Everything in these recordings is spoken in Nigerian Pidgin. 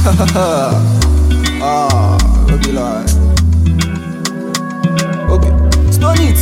Don't be lie. Okay, stone it.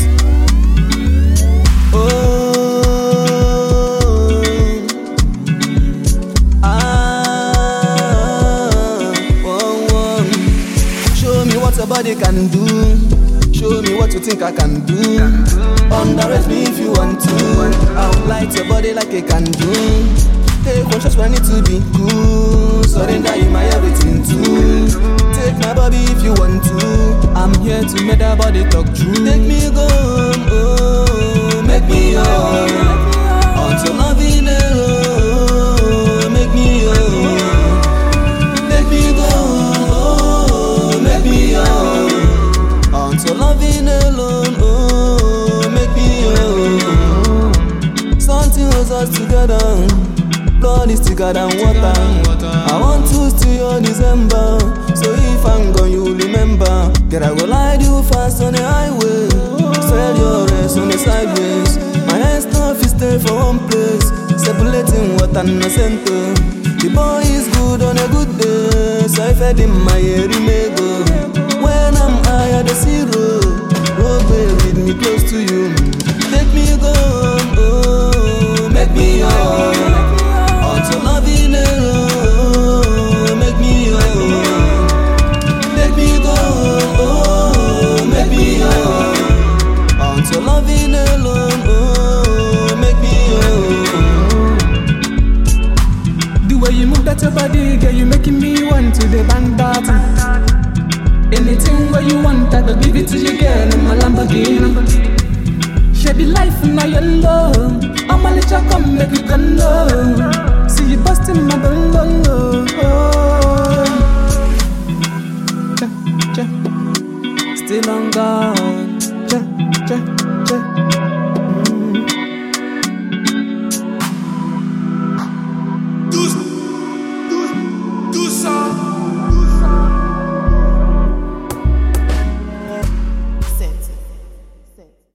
Show me what your body can do. Show me what you think I can do. Underrate me if you want to. I'll light your body like a candle. Take one shot when I need to be cool. Surrender you my everything too. Take my body if you want to. I'm here to make that body talk true. Take me go, oh, make me oh. Until nothing alone. Make me oh. Take me go, oh, make me oh. Until loving alone, oh, make me oh. Something holds us together. Blood is thicker than water. I want to steal your December. So if I'm gone, you'll remember. Girl, I go ride you fast on the highway. Sell your rest on the sideways. My hands not fit stay for one place. Separating water in the center. The boy is good on a good day. So I fed him my ear, he may go. When I'm high at the zero, roadway lead me close to you. Take me go, oh, make me oh. Until loving alone, make me oh. Take me go, oh, make me oh. Until loving alone, oh, make me oh. The way you move that your body, girl, you making me want to the band party. Anything where you want, I go give it to you, girl, in my Lamborghini. Share the life in my yellow. I'm a little come make you come low. See you busting my bungalow. Still on God.